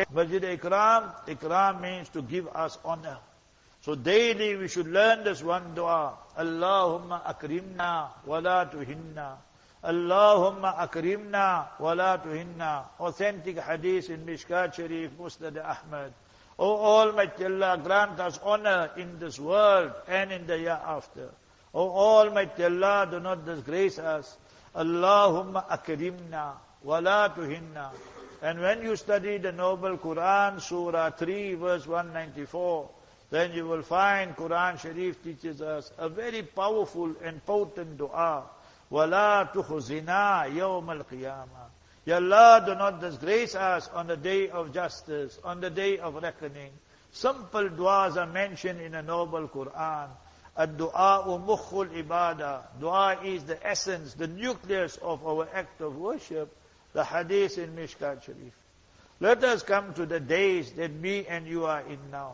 Masjid Ikram, Ikram means to give us honor. So daily we should learn this one dua. Allahumma akrimna wa la tuhinna. Allahumma akrimna wa la tuhinna. Authentic hadith in Mishkat Sharif, Musnad Ahmad. O Almighty Allah, grant us honor in this world and in the year after. O Almighty Allah, do not disgrace us. Allahumma akrimna wa la tuhinna. And when you study the noble Quran, Surah 3, verse 194, then you will find Quran Sharif teaches us a very powerful and potent dua. وَلَا تُخْزِنَا يَوْمَ الْقِيَامَةِ. Ya Allah, do not disgrace us on the day of justice, on the day of reckoning. Simple du'as are mentioned in the noble Quran. Ad-du'a'u mukhul ibadah. Dua is the essence, the nucleus of our act of worship. The hadith in Mishkat Sharif. Let us come to the days that me and you are in now.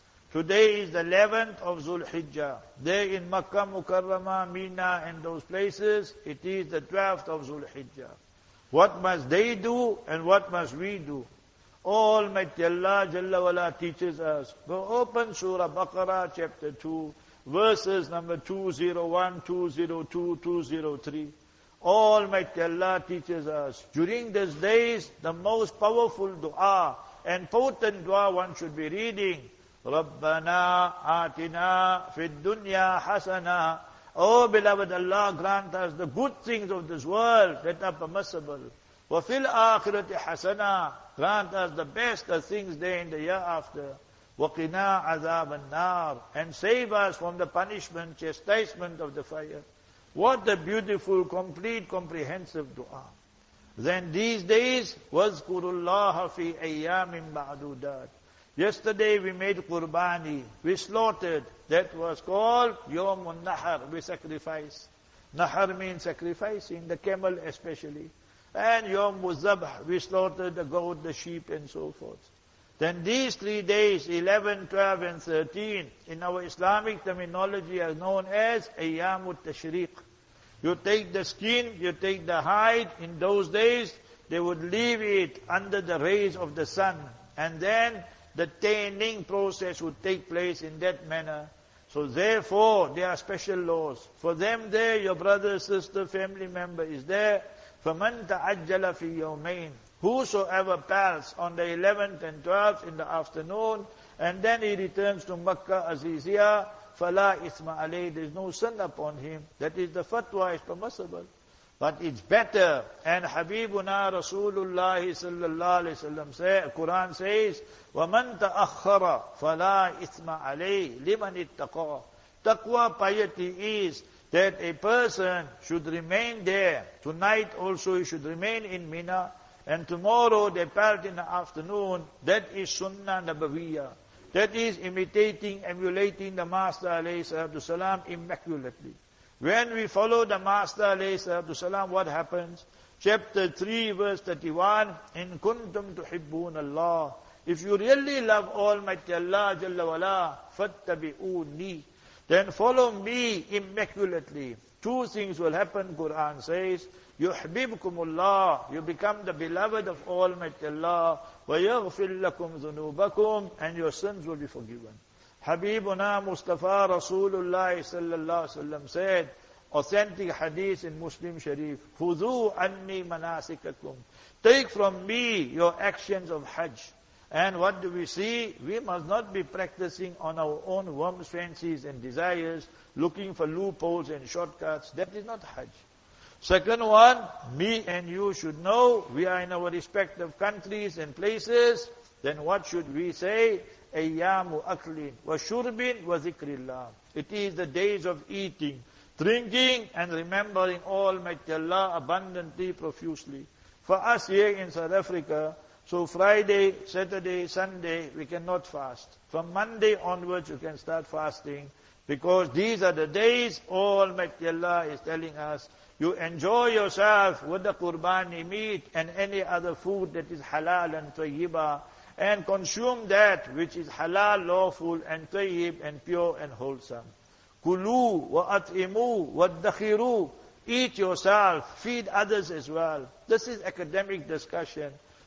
Today is the 11th of Zulhijjah. There in Makkah, Mukarramah, Mina and those places, it is the 12th of Zulhijjah. What must they do and what must we do? Almighty Allah Jalla wala teaches us. Go open Surah Baqarah chapter 2, verses number 201, 202, 203. Almighty Allah teaches us. During these days, the most powerful dua and potent dua one should be reading. Rabbana atina fid dunya hasana. Oh beloved Allah, grant us the good things of this world that are permissible. Wa fil akhirati hasana. Grant us the best of things there in the year after. Wa qina azab an-nar. And save us from the punishment, chastisement of the fire. What a beautiful, complete, comprehensive dua. Then these days, wazkurullaha fi ayyamin ma'dudat. Yesterday we made qurbani, we slaughtered. That was called Yawmun Nahar, we sacrifice. Nahar means sacrificing, the camel especially. And Yawm Zabh, we slaughtered the goat, the sheep and so forth. Then these 3 days, 11, 12 and 13, in our Islamic terminology are known as Ayyamut Tashriq. You take the skin, you take the hide. In those days, they would leave it under the rays of the sun. And then the tanning process would take place in that manner. So therefore, there are special laws. For them there, your brother, sister, family member is there. فَمَنْ تَعَجَّلَ فِي يَوْمَيْنِ. Whosoever passes on the 11th and 12th in the afternoon, and then he returns to Makkah Aziziyah, فَلَا إِثْمَ عَلَيْهِ. There is no sin upon him. That is, the fatwa is permissible. But it's better. And Habibuna Rasulullah sallallahu alayhi wasallam says, Quran says, وَمَنْ تَأَخَّرَ فَلَا إِثْمَ عَلَيْهِ لِمَنِ اتَّقَى. Taqwa, piety is that a person should remain there. Tonight also he should remain in Mina. And tomorrow they part in the afternoon. That is Sunnah Nabawiyah. That is imitating, emulating the Master alayhi salatu salam immaculately. When we follow the Master alayhi salatu salam, what happens? Chapter 3 verse 31, In kuntum tuhibbun Allah. If you really love Almighty Allah Jalla wala, fattabi'uni. Then follow me immaculately. 2 things will happen, Quran says. Yuhbibkumullah. You become the beloved of Almighty Allah. وَيَغْفِرْ لَكُمْ ذُنُوبَكُمْ. And your sins will be forgiven. Habibuna Mustafa Rasulullah sallallahu alaihi wasallam said, authentic hadith in Muslim Sharif, Khudhu anni manasikakum. Take from me your actions of Hajj. And what do we see? We must not be practicing on our own whims, fancies and desires, looking for loopholes and shortcuts. That is not Hajj. Second one, me and you should know we are in our respective countries and places. Then what should we say? Ayyamu aklin wa shurbin wa zikrillah. It is the days of eating, drinking and remembering Almighty Allah abundantly, profusely. For us here in South Africa, so Friday, Saturday, Sunday, we cannot fast. From Monday onwards you can start fasting, because these are the days Almighty Allah is telling us, you enjoy yourself with the qurbani meat and any other food that is halal and tayyibah, and consume that which is halal, lawful and tayyib and pure and wholesome. Kulu wa at'imu wa dakhiru. Eat yourself, feed others as well. This is academic discussion.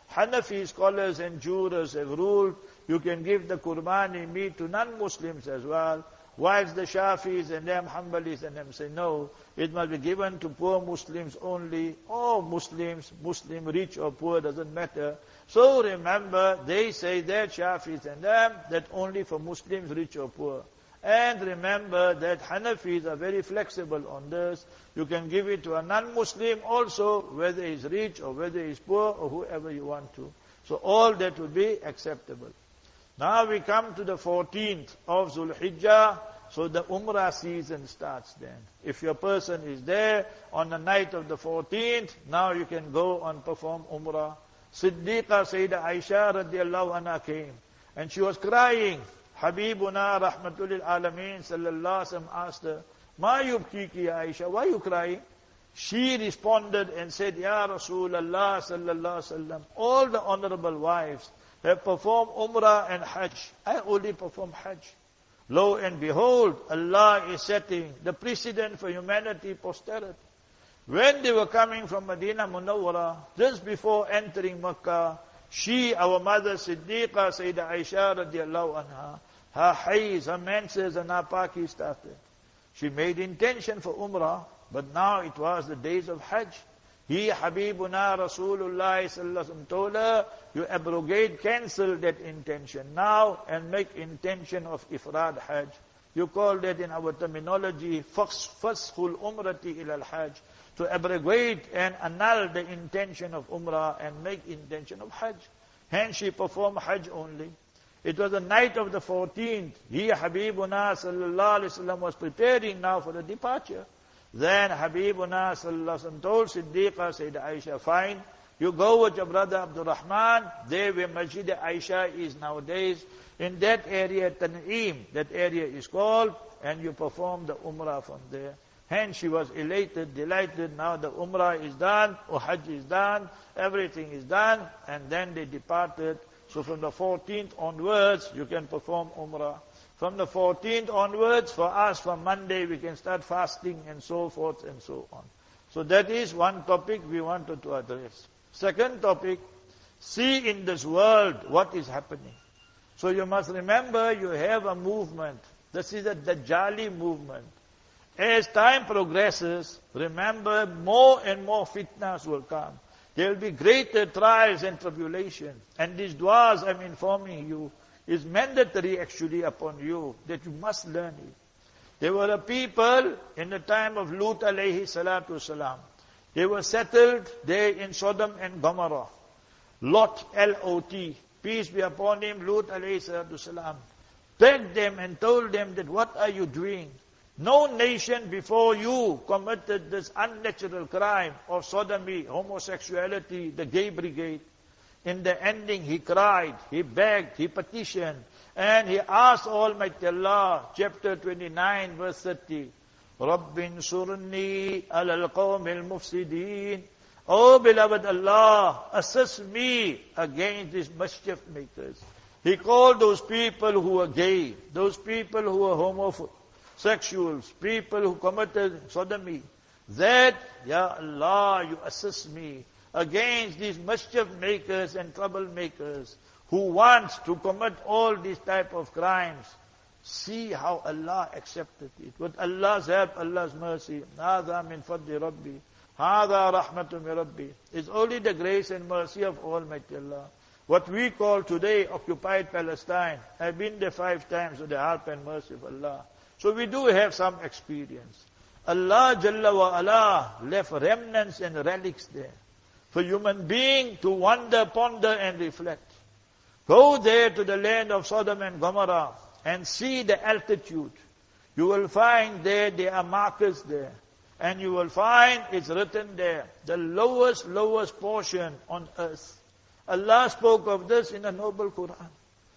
Hanafi scholars and jurors have ruled you can give the Qurbani meat to non-Muslims as well. Whilst the Shafis and them, Hanbalis and them say no, it must be given to poor Muslims only. All Muslims, Muslim rich or poor, doesn't matter. So remember, they say that Shafis and them, that only for Muslims rich or poor. And remember that Hanafis are very flexible on this. You can give it to a non-Muslim also, whether he's rich or whether he's poor or whoever you want to. So all that will be acceptable. Now we come to the 14th of Zulhijjah, so the Umrah season starts then. If your person is there on the night of the 14th, now you can go and perform Umrah. Siddiqa Sayyidah Aisha radiallahu anha came, and she was crying. Habibuna rahmatul alameen sallallahu alaihi wasallam asked her, Ma yubkiki ya Aisha, why are you crying? She responded and said, Ya Rasulullah sallallahu alaihi wasallam, all the honorable wives have performed Umrah and Hajj. I only perform Hajj. Lo and behold, Allah is setting the precedent for humanity, posterity. When they were coming from Medina Munawwara, just before entering Makkah, she, our mother Siddiqa Sayyidah Aisha radiallahu anha, her hayz, her menses and her paki started. She made intention for Umrah, but now it was the days of Hajj. He, Habibuna Rasulullah sallallahu alaihi wasallam, told her, you abrogate, cancel that intention now and make intention of Ifrad Hajj. You call that in our terminology, Faskhul Umrati ila al-Hajj. To abrogate and annul the intention of Umrah and make intention of Hajj. Hence she performed Hajj only. It was the night of the 14th. He, Habibuna sallallahu alaihi wasallam, was preparing now for the departure. Then Habibuna sallallahu alaihi wasallam told Siddiqa Sayyidah Aisha, fine, you go with your brother Abdul Rahman, there where Masjid Aisha is nowadays, in that area, Tan'im, that area is called, and you perform the Umrah from there. Hence she was elated, delighted, now the Umrah is done, or Hajj is done, everything is done, and then they departed. So from the 14th onwards, you can perform Umrah. From the 14th onwards, for us, from Monday, we can start fasting and so forth and so on. So that is one topic we wanted to address. Second topic, see in this world what is happening. So you must remember you have a movement. This is a Dajjali movement. As time progresses, remember more and more fitnas will come. There will be greater trials and tribulations. And these du'as I'm informing you is mandatory actually upon you, that you must learn it. There were a people in the time of Lut alayhi salatu salam. They were settled there in Sodom and Gomorrah. Lot, L-O-T, peace be upon him, Lut alayhi salatu salam, begged them and told them that what are you doing? No nation before you committed this unnatural crime of sodomy, homosexuality, the gay brigade. In the ending, he cried, he begged, he petitioned, and he asked Almighty Allah, chapter 29, verse 30, Rabbin surni alal qawmil mufsideen. Oh beloved Allah, assist me against these mischief makers. He called those people who were gay, those people who were homosexuals, people who committed sodomy, that, Ya Allah, you assist me against these mischief makers and troublemakers who want to commit all these type of crimes. See how Allah accepted it. With Allah's help, Allah's mercy. Hādhā min fadli Rabbi. Hādhā rahmatu min Rabbi. It's only the grace and mercy of Almighty Allah. What we call today occupied Palestine, I've been there 5 times with the help and mercy of Allah. So we do have some experience. Allah Jalla wa Ala left remnants and relics there for human being to wonder, ponder and reflect. Go there to the land of Sodom and Gomorrah and see the altitude. You will find there are markers there. And you will find it's written there, the lowest portion on earth. Allah spoke of this in the noble Quran.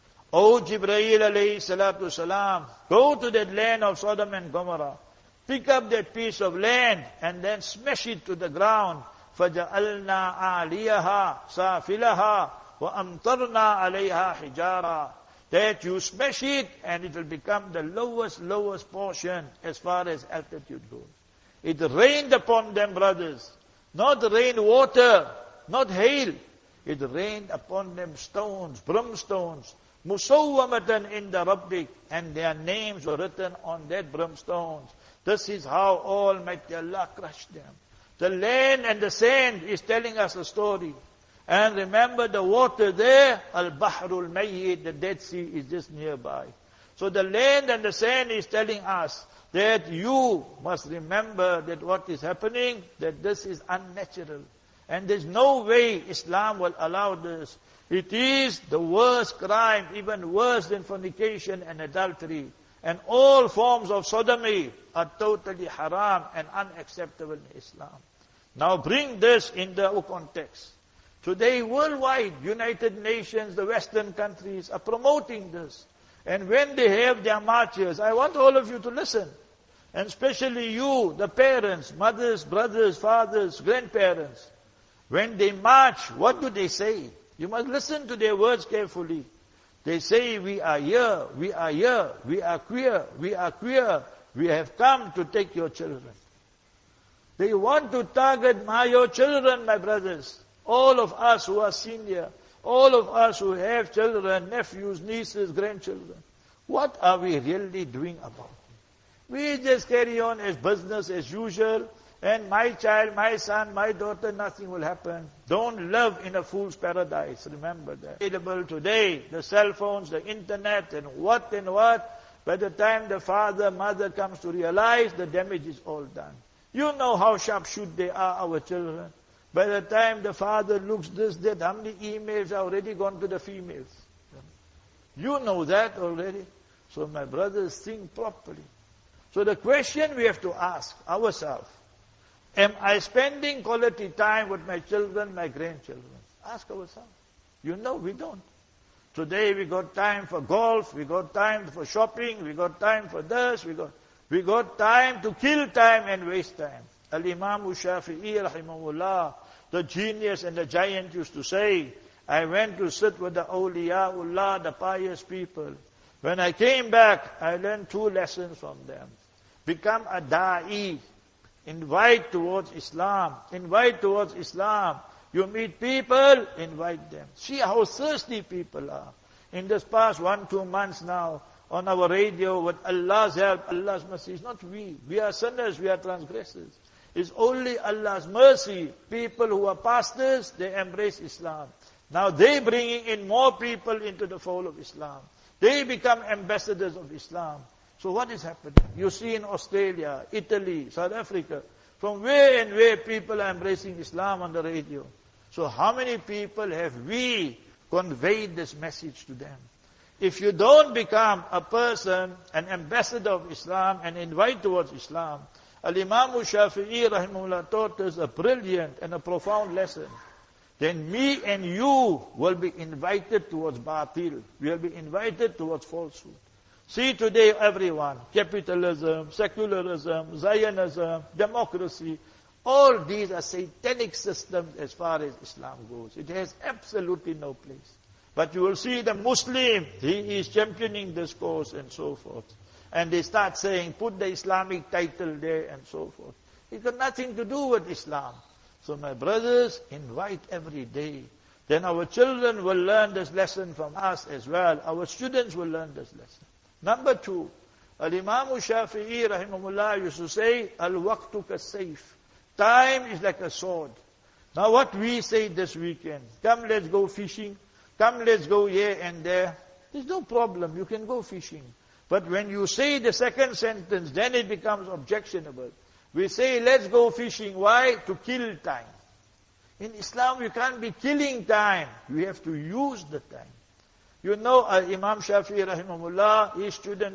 O Jibreel alayhi salatu salam, go to that land of Sodom and Gomorrah. Pick up that piece of land and then smash it to the ground. فَجَعَلْنَا عَالِيَهَا سَافِلَهَا وَأَمْطَرْنَا عَلَيْهَا حِجَارًا. That you smash it and it will become the lowest portion as far as altitude goes. It rained upon them, brothers. Not rain water, not hail. it rained upon them stones, brimstones, musawwamatan inda rabbik, and their names were written on that brimstones. This is how Almighty Allah crushed them. The land and the sand is telling us a story. And remember the water there, Al-Bahrul Mayyit, the Dead Sea is just nearby. So the land and the sand is telling us that you must remember that what is happening, that this is unnatural. And there's no way Islam will allow this. It is the worst crime, even worse than fornication and adultery. And all forms of sodomy are totally haram and unacceptable in Islam. Now bring this in the context. Today, worldwide, United Nations, the Western countries are promoting this. And when they have their marches, I want all of you to listen. And especially you, the parents, mothers, brothers, fathers, grandparents. When they march, what do they say? You must listen to their words carefully. They say, we are here, we are here, we are queer, we are queer. We have come to take your children. They want to target your children, my brothers. All of us who are senior, all of us who have children, nephews, nieces, grandchildren. What are we really doing about it? We just carry on as business as usual, and my child, my son, my daughter, nothing will happen. Don't live in a fool's paradise. Remember that. Available today, the cell phones, the internet, and what. By the time the father, mother comes to realize, the damage is all done. You know how sharpshoot they are, our children. By the time the father looks this, that, how many emails are already gone to the females? You know that already. So my brothers, think properly. So the question we have to ask ourselves, am I spending quality time with my children, my grandchildren? Ask ourselves. You know we don't. Today we got time for golf, we got time for shopping, we got time for this, we got time to kill time and waste time. Al-Imam Shafi'i rahimahullah, the genius and the giant, used to say, I went to sit with the awliyaullah, the pious people. When I came back, I learned 2 lessons from them. Become a da'i. Invite towards Islam. Invite towards Islam. You meet people, invite them. See how thirsty people are. In this past 1-2 months now, on our radio, with Allah's help, Allah's mercy, it's not we. We are sinners, we are transgressors. It's only Allah's mercy. People who are pastors, they embrace Islam. Now they bringing in more people into the fold of Islam. They become ambassadors of Islam. So what is happening? You see in Australia, Italy, South Africa, from where and where people are embracing Islam on the radio. So how many people have we conveyed this message to them? If you don't become a person, an ambassador of Islam, and invite towards Islam, Al-Imam Shafi'i rahimahullah taught us a brilliant and a profound lesson. Then me and you will be invited towards batil. We will be invited towards falsehood. See today everyone, capitalism, secularism, Zionism, democracy, all these are satanic systems as far as Islam goes. It has absolutely no place. But you will see the Muslim, he is championing this cause and so forth. And they start saying, put the Islamic title there and so forth. It's got nothing to do with Islam. So my brothers, invite every day. Then our children will learn this lesson from us as well. Our students will learn this lesson. Number 2, Al-Imam Shafi'i rahimahullah used to say, Al-waqtu kas-sayf. Time is like a sword. Now what we say this weekend, come let's go fishing, come let's go here and there. There's no problem, you can go fishing. But when you say the second sentence, then it becomes objectionable. We say, let's go fishing. Why? To kill time. In Islam, you can't be killing time. You have to use the time. You know, Imam Shafi'i rahimahullah, his student,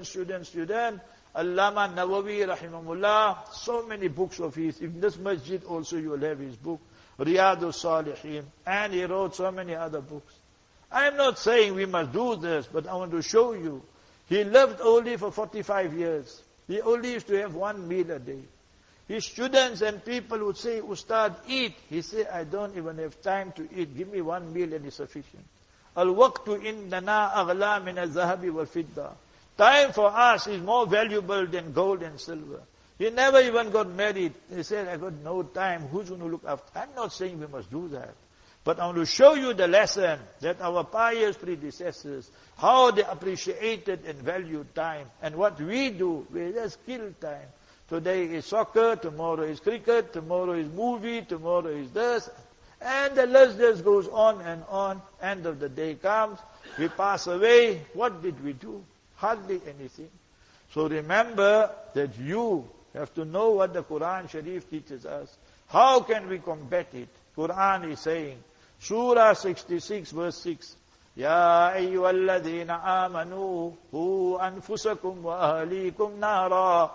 Allama Nawawi rahimahullah, so many books of his. In this masjid also you will have his book, Riyadus Salihin, and he wrote so many other books. I am not saying we must do this, but I want to show you. He lived only for 45 years. He only used to have 1 meal a day. His students and people would say, Ustad, eat. He said, I don't even have time to eat. Give me 1 meal and it's sufficient. Al-waqtu indana aghla min al-zahabi wal-fidda. Time for us is more valuable than gold and silver. He never even got married. He said, I got no time. Who's going to look after? I'm not saying we must do that. But I want to show you the lesson that our pious predecessors, how they appreciated and valued time. And what we do, we just kill time. Today is soccer, tomorrow is cricket, tomorrow is movie, tomorrow is this. And the list just goes on and on. End of the day comes, we pass away. What did we do? Hardly anything. So remember that you have to know what the Quran Sharif teaches us. How can we combat it? Quran is saying, Surah 66 verse 6, Ya ayyuhalladhina amanu, hu anfusakum wa ahlikum nara.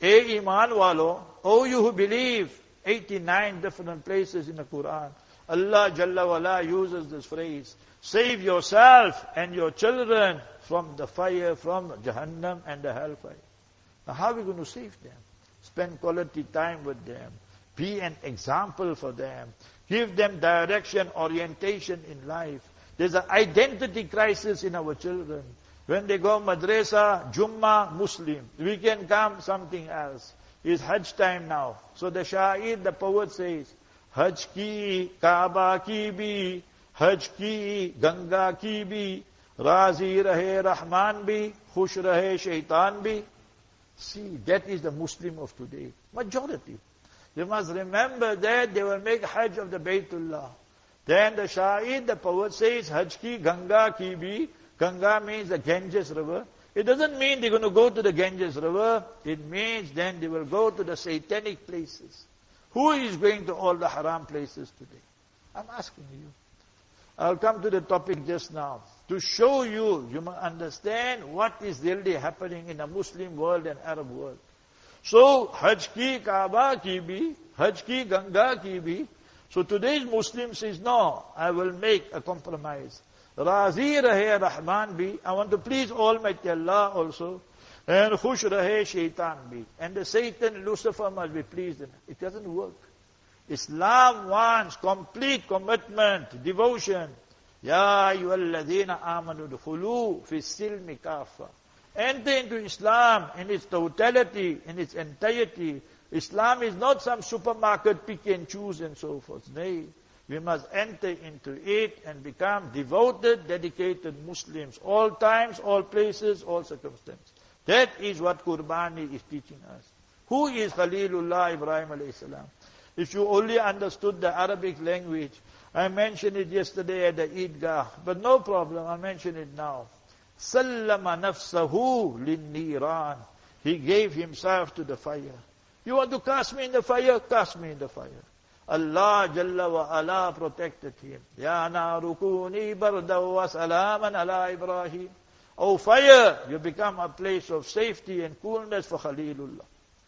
E iman walo, O you who believe, 89 different places in the Quran. Allah Jalla wala uses this phrase, save yourself and your children from the fire, from Jahannam and the hellfire. Now how are we going to save them? Spend quality time with them. Be an example for them. Give them direction, orientation in life. There's an identity crisis in our children. When they go madrasa, Jummah, Muslim. Weekend come, something else. It's Hajj time now. So the Sha'ir, the poet says, Hajj ki, Kaaba ki bhi, Hajj ki, Ganga ki bhi, Razi rahe Rahman bhi, Khush rahe Shaitan bhi. See, that is the Muslim of today. Majority. You must remember that they will make Hajj of the Baytullah. Then the Sha'id, the poet says, Hajj ki Ganga ki bhi. Ganga means the Ganges river. It doesn't mean they're going to go to the Ganges river. It means then they will go to the satanic places. Who is going to all the haram places today? I'm asking you. I'll come to the topic just now. To show you, you must understand what is really happening in the Muslim world and Arab world. So, Hajj ki Kaaba ki bhi, Hajj ki Ganga ki bhi. So today's Muslim says, no, I will make a compromise. Razi rahe Rahman bhi. I want to please Almighty Allah also. And Khush rahe Shaitan bhi. And the Satan, Lucifer must be pleased. It doesn't work. Islam wants complete commitment, devotion. Ya ayyuhalladhina amanu dukhulu fi silmi kafa. Enter into Islam in its totality, in its entirety. Islam is not some supermarket, pick and choose and so forth. Nay, we must enter into it and become devoted, dedicated Muslims. All times, all places, all circumstances. That is what Qurbani is teaching us. Who is Khalilullah Ibrahim alayhi salam? If you only understood the Arabic language, I mentioned it yesterday at the Eidgah, but no problem, I'll mention it now. Sallama nafsahu lin-niran. He gave himself to the fire. You want to cast me in the fire? Cast me in the fire. Allah Jalla wa Ala protected him. Ya narukuni bardaw wa salaman ala Ibrahim. O fire, you become a place of safety and coolness for Khalilullah.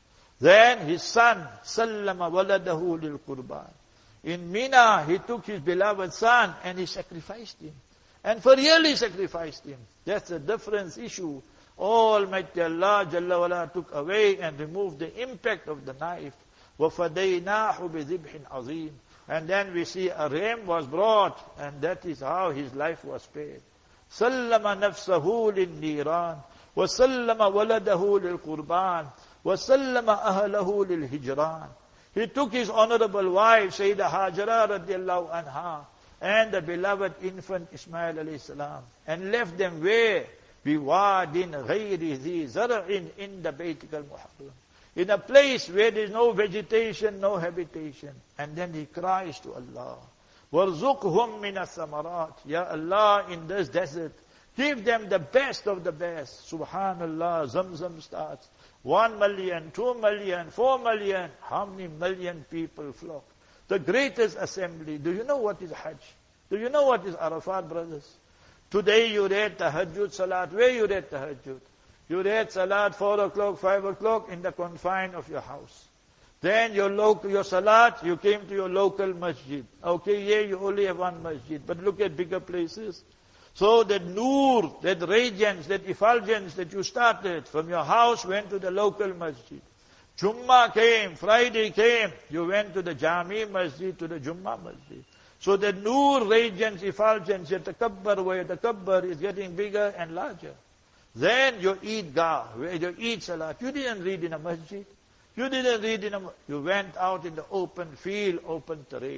Then his son, Sallama waladahu lil Qurban. In Mina, he took his beloved son and he sacrificed him. And for really sacrificed him. That's a different issue. Almighty Allah Jalla wala took away and removed the impact of the knife. وَفَدَيْنَاهُ بِذِبْحٍ عَظِيمٍ. And then we see a ram was brought, and that is how his life was spared. سَلَّمَ نَفْسَهُ لِلنِّيرَانِ وَسَلَّمَ وَلَدَهُ لِلْقُرْبَانِ وَسَلَّمَ أَهْلَهُ لِلْهِجْرَانِ. He took his honorable wife, Sayyidah Hajara radiallahu anha, and the beloved infant Ismail alayhi salam, and left them where? بِوَادٍ غَيْرِ ذِي زَرْعٍ in the Bayt al-Muharram. In a place where there is no vegetation, no habitation. And then he cries to Allah, وَارْزُقْهُمْ مِنَ الثَّمَرَاتِ. Ya Allah, in this desert, give them the best of the best. Subhanallah, Zamzam starts. 1 million, 2 million, 4 million. How many million people flock? The greatest assembly. Do you know what is Hajj? Do you know what is Arafat, brothers? Today you read Tahajjud Salat. Where you read Tahajjud? You read Salat 4 o'clock, 5 o'clock in the confine of your house. Then your Salat, you came to your local masjid. Okay, yeah, you only have one masjid. But look at bigger places. So that nur, that radiance, that effulgence that you started from your house went to the local masjid. Jummah came, Friday came, you went to the Jami masjid, to the Jummah masjid. So the nur, radiance, effulgence, yatakabbar, where yatakabbar is getting bigger and larger. Then your Eidgah, where you Eid Salat, you didn't read in a masjid. You didn't read you went out in the open field, open terrain.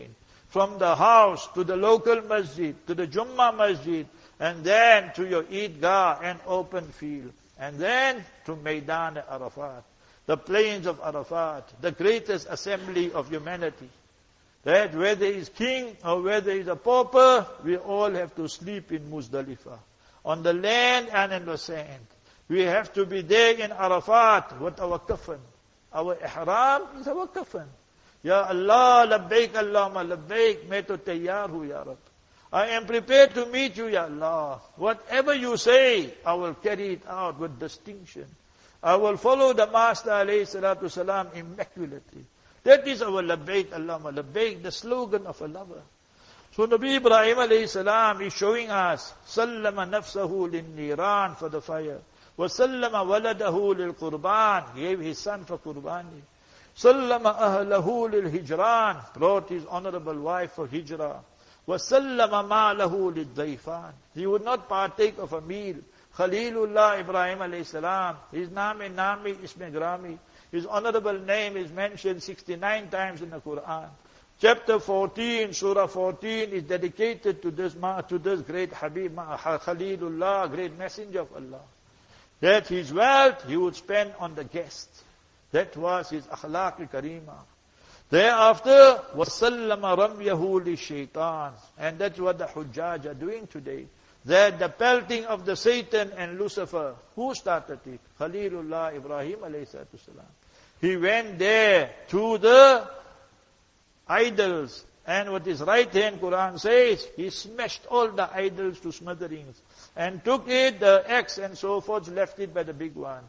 From the house to the local masjid, to the Jummah masjid, and then to your Eidgah and open field. And then to Maidan Arafat, the plains of Arafat, the greatest assembly of humanity. That whether he is king or whether he is a pauper, we all have to sleep in Muzdalifah, on the land and in the sand. We have to be there in Arafat with our kafan. Our ihram is our kafan. Ya Allah, labbaik Allahumma labbaik, main to tayyar hu ya Rab. I am prepared to meet you, Ya Allah. Whatever you say, I will carry it out with distinction. I will follow the Master alayhi salatu salam immaculately. That is our labbaik Allahumma labbaik, the slogan of a lover. So Nabi Ibrahim alayhi salam is showing us, sallama nafsahu lin niran, for the fire. Wa sallama waladahu lil qurban, gave his son for qurbani. Sallama ahlahu lil hijran, brought his honorable wife for hijrah. وَسَلَّمَ مَعْلَهُ لِلضَّيْفَانِ. He would not partake of a meal. Khalilullah Ibrahim alayhi salam, his name Nami Isme Grami. His honorable name is mentioned 69 times in the Quran. Chapter 14, Surah 14 is dedicated to this great Habib, Khalilullah, great messenger of Allah. That his wealth he would spend on the guests. That was his akhlaq karima. Thereafter, وَسَلَّمَ رَمْيَهُ لِلشَّيْطَانِ. And that's what the Hujjaj are doing today. That the pelting of the Satan and Lucifer, who started it? Khalilullah Ibrahim alayhi salatu salam. He went there to the idols. And what his right hand Quran says, he smashed all the idols to smithereens. And took it, the axe and so forth, left it by the big one.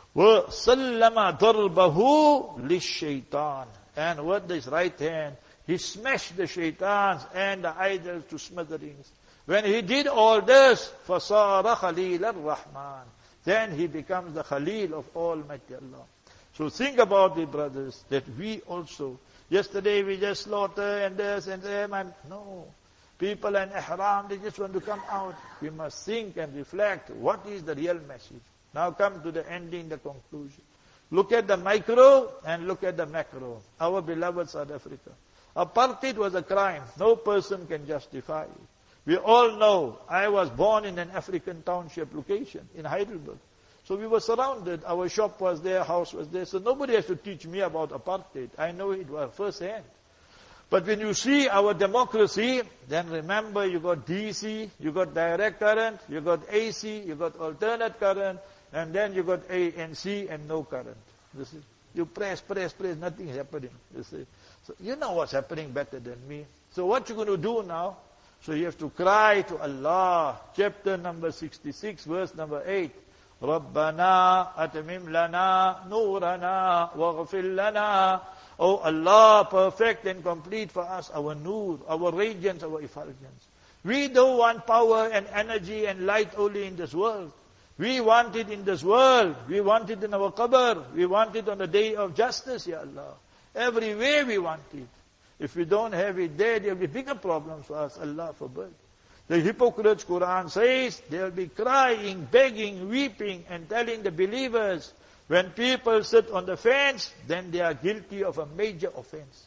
وَسَلَّمَ ضَرْبَهُ لِلشَّيْطَانِ. And with his right hand, he smashed the shaitans and the idols to smithereens. When he did all this, فَصَارَ خَلِيلَ الرَّحْمَنِ. Then he becomes the Khalil of Almighty Allah. So think about it, brothers, that we also, yesterday we just slaughter and this and them, and no. People in ihram, they just want to come out. We must think and reflect, what is the real message? Now come to the ending, the conclusion. Look at the micro and look at the macro. Our beloved South Africa. Apartheid was a crime. No person can justify it. We all know, I was born in an African township location in Heidelberg. So we were surrounded. Our shop was there, house was there. So nobody has to teach me about apartheid. I know it was first hand. But when you see our democracy, then remember you got DC, you got direct current, you got AC, you got alternate current, and then you got ANC and no current. You see? You press, nothing is happening. You see? So you know what's happening better than me. So what you're going to do now? So you have to cry to Allah. Chapter number 66, verse number 8. رَبَّنَا أَتْمِمْ لَنَا نُورَنَا وَاغْفِرْ لَنَا. Oh Allah, perfect and complete for us our nur, our radiance, our effulgence. We don't want power and energy and light only in this world. We want it in this world. We want it in our qabr. We want it on the day of justice, Ya Allah. Everywhere we want it. If we don't have it there will be bigger problems for us, Allah forbid. The hypocrites, Quran says, they'll be crying, begging, weeping, and telling the believers, when people sit on the fence, then they are guilty of a major offense.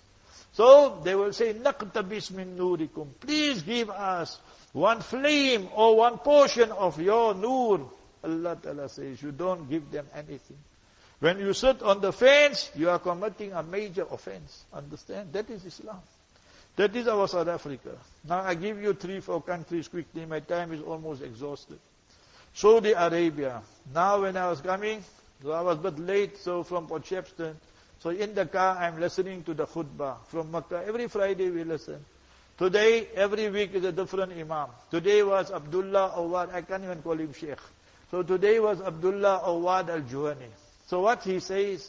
So they will say, نَقْتَبِسْ مِن نُورِكُمْ. Please give us one flame or one portion of your nur. Allah Ta'ala says, you don't give them anything. When you sit on the fence, you are committing a major offense. Understand? That is Islam. That is our South Africa. Now I give you 3-4 countries quickly. My time is almost exhausted. Saudi Arabia. Now when I was coming, so I was a bit late, so from Port Shepstone. So in the car, I'm listening to the khutbah from Makkah. Every Friday we listen. Today, every week is a different imam. Today was Abdullah Awad. I can't even call him Sheikh. So today was Abdullah Awad Al-Juhani. So what he says,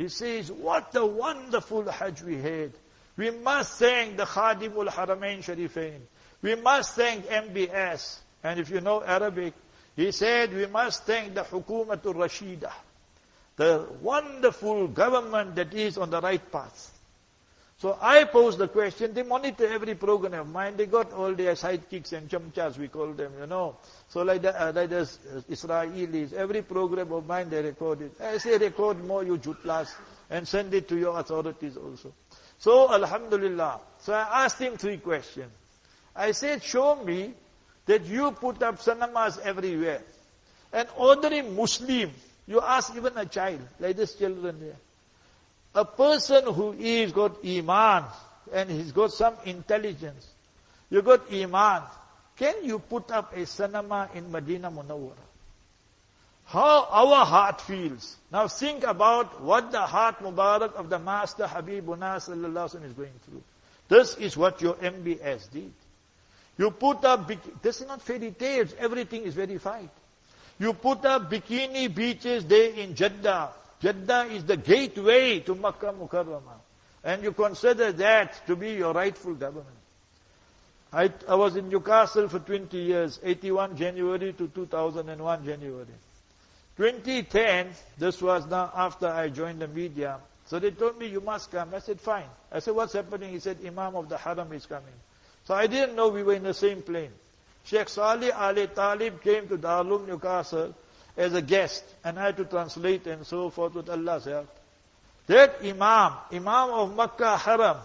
what a wonderful Hajj we had. We must thank the Khadimul Haramain Sharifain. We must thank MBS. And if you know Arabic, he said we must thank the Hukumatul Rashidah. The wonderful government that is on the right path. So I pose the question, they monitor every program of mine, they got all their sidekicks and chamchas, we call them, you know. So like the Israelis, every program of mine they record it. I say record more, you jutlas, and send it to your authorities also. So Alhamdulillah. So I asked him 3 questions. I said, show me that you put up cinemas everywhere. An ordinary Muslim, you ask even a child, like this children here. A person who is got Iman, and he's got some intelligence, you got Iman, can you put up a cinema in Medina Munawwara? How our heart feels. Now think about what the heart Mubarak of the Master Habibuna Sallallahu Alaihi Wasallam is going through. This is what your MBS did. You put up, this is not fairy tales, everything is verified. You put up bikini beaches there in Jeddah. Jeddah is the gateway to Makkah Mukarramah. And you consider that to be your rightful government. I was in Newcastle for 20 years, 81 January to 2001 January. 2010, this was now after I joined the media. So they told me, you must come. I said, fine. I said, what's happening? He said, Imam of the Haram is coming. So I didn't know we were in the same plane. Sheikh Salih Ali Talib came to Darul Newcastle as a guest, and I had to translate and so forth with Allah's help. That Imam of Makkah Haram,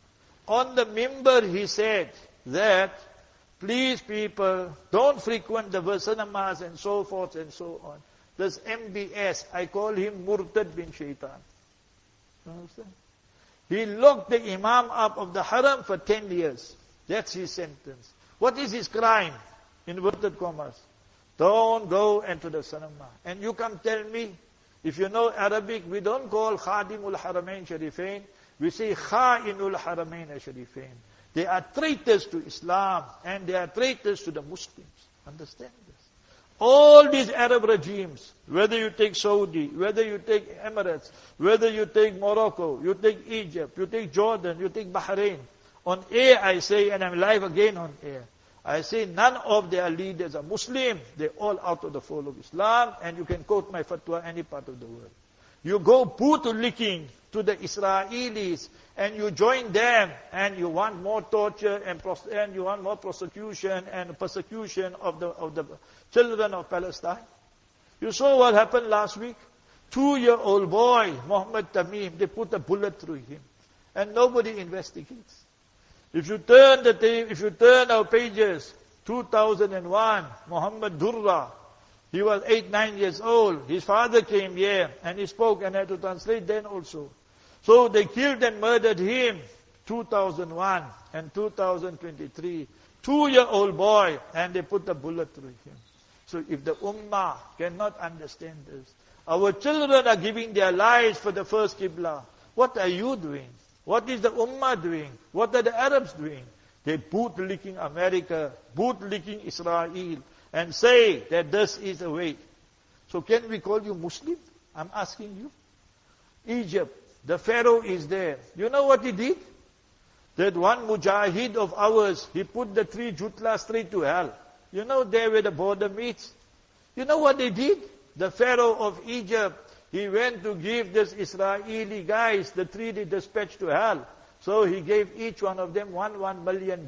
on the mimbar he said that, please people, don't frequent the cinemas and so forth and so on. This MBS, I call him Murtad bin Shaitan. You understand? He locked the Imam up of the Haram for 10 years. That's his sentence. What is his crime? Inverted commas. Don't go into the cinema. And you come tell me, if you know Arabic, we don't call Khadimul Haramain Sharifain, we say Kha'inul Haramain Sharifain. They are traitors to Islam, and they are traitors to the Muslims. Understand this? All these Arab regimes, whether you take Saudi, whether you take Emirates, whether you take Morocco, you take Egypt, you take Jordan, you take Bahrain, on air I say, and I'm live again on air, I say none of their leaders are Muslim. They're all out of the fold of Islam, and you can quote my fatwa any part of the world. You go bootlicking to the Israelis, and you join them, and you want more torture, and you want more prosecution and persecution of the children of Palestine. You saw what happened last week? 2-year-old boy, Muhammad Tamim, they put a bullet through him, and nobody investigates. If you turn our pages, 2001, Muhammad Durra, he was 8-9 years old. His father came here and he spoke, and I had to translate then also. So they killed and murdered him, 2001 and 2023. 2-year-old boy, and they put a bullet through him. So if the Ummah cannot understand this, our children are giving their lives for the first Qibla. What are you doing? What is the Ummah doing? What are the Arabs doing? They bootlicking America, bootlicking Israel, and say that this is the way. So can we call you Muslim? I'm asking you. Egypt, the Pharaoh is there. You know what he did? That one mujahid of ours, he put the 3 jutlas straight to hell. You know there where the border meets? You know what they did? The Pharaoh of Egypt, he went to give this Israeli guys the 3 they dispatched to hell. So he gave each one of them $1 million.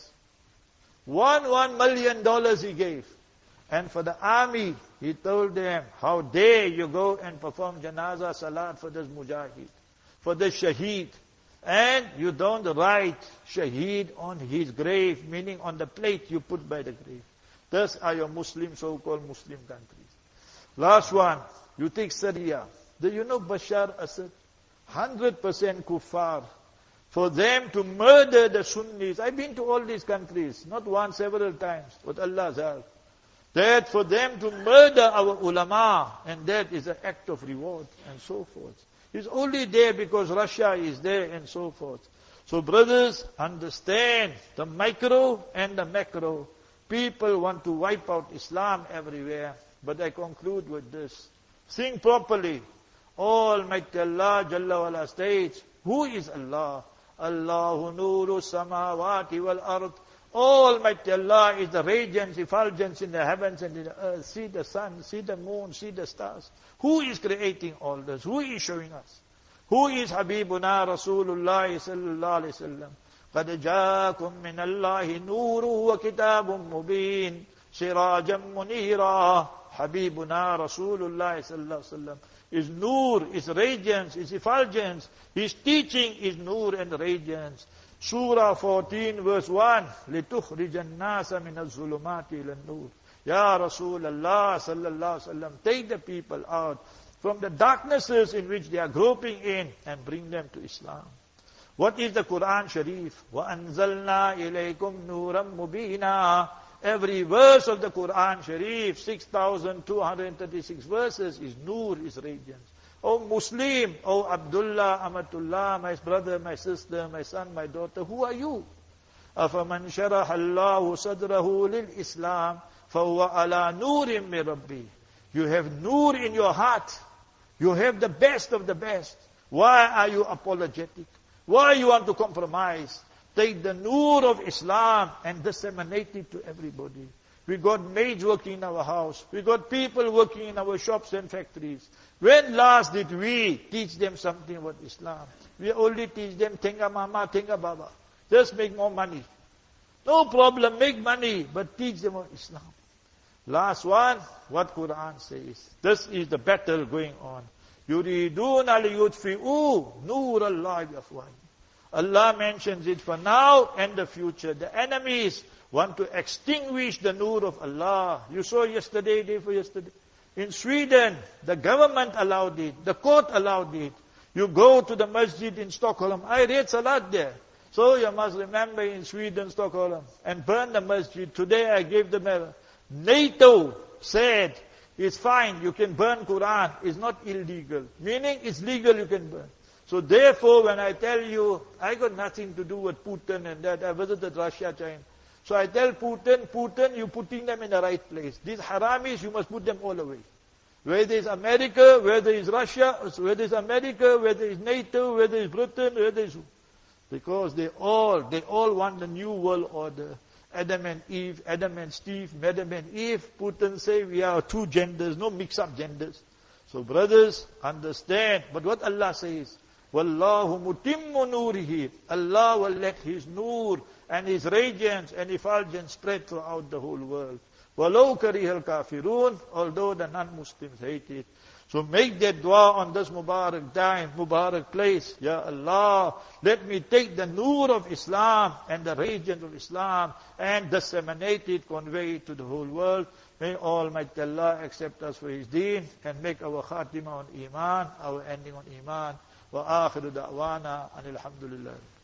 $1 million he gave. And for the army, he told them, how dare you go and perform janazah salat for this mujahid, for this shaheed. And you don't write shaheed on his grave, meaning on the plate you put by the grave. Thus are your Muslim, so-called Muslim countries. Last one, you take Syria. Do you know Bashar Assad? 100% kuffar. For them to murder the Sunnis. I've been to all these countries, not once, several times, with Allah's help. That for them to murder our ulama, and that is an act of reward, and so forth. It's only there because Russia is there, and so forth. So brothers, understand the micro and the macro. People want to wipe out Islam everywhere. But I conclude with this. Think properly. Almighty Allah Jalla wala states, who is Allah? Allahu nuru samawati wal ard. Almighty Allah is the radiance, effulgence in the heavens and in the earth. See the sun, see the moon, see the stars. Who is creating all this? Who is showing us? Who is Habibuna Rasulullah sallallahu alayhi wa sallam? قَدْ جَاكُم مِّنَ اللَّهِ نُورٌ وَكِتَابٌ مُبِينٌ سِرَاجًا مُنِيرًا. Habibuna Rasulullah sallallahu alayhi wa sallam is nur, is radiance, is effulgence. His teaching is nur and radiance. Surah 14 verse 1. لِتُخْرِجَ النَّاسَ مِنَ الظُّلُمَاتِ إِلَى النُّورِ. Ya Rasulullah sallallahu alaihi wasallam, take the people out from the darknesses in which they are groping in and bring them to Islam. What is the Quran Sharif? وَأَنزَلْنَا إِلَيْكُمْ نُورًا مُبِينًا. Every verse of the Quran Sharif, 6,236 verses, is nur, is radiance. O Muslim, O Abdullah, Amatullah, my brother, my sister, my son, my daughter, who are you? أَفَمَنْ شَرَحَ اللَّهُ صَدْرَهُ لِلْإِسْلَامِ فَهُوَ عَلَى نُورٍ مِّن رَبِّهِ. You have nur in your heart. You have the best of the best. Why are you apologetic? Why you want to compromise? Take the nur of Islam and disseminate it to everybody. We got maids working in our house. We got people working in our shops and factories. When last did we teach them something about Islam? We only teach them tenga mama, tenga baba. Just make more money. No problem, make money, but teach them about Islam. Last one, what Quran says. This is the battle going on. يُرِيدُونَ لِيُطْفِئُوا نُورَ اللَّهِ بِأَفْوَاهِهِمْ. Allah mentions it for now and the future. The enemies want to extinguish the nur of Allah. You saw yesterday, day for yesterday. In Sweden, the government allowed it. The court allowed it. You go to the masjid in Stockholm. I read Salat there. So you must remember in Sweden, Stockholm, and burn the masjid. Today I gave the mirror. NATO said, it's fine, you can burn Quran. It's not illegal. Meaning, it's legal, you can burn. So therefore, when I tell you, I got nothing to do with Putin and that. I visited Russia, China. So I tell Putin, you're putting them in the right place. These haramis, you must put them all away. Whether it's America, whether it's Russia, whether it's America, whether it's NATO, whether it's Britain, whether it's... Because they all want the new world order. Adam and Eve, Adam and Steve, Adam and Eve. Putin say we are two genders, no mix-up genders. So brothers, understand. But what Allah says, Wallahu mutimmu nurihi. Allah will let His nur and His radiance and effulgence spread throughout the whole world. Walau karihal kafirun, although the non-Muslims hate it. So make that dua on this Mubarak time, Mubarak place. Ya Allah, let me take the nur of Islam and the radiance of Islam and disseminate it, convey it to the whole world. May Almighty Allah accept us for His deen and make our khatima on Iman, our ending on Iman. Wa akhiru da'wana anil hamdulillah.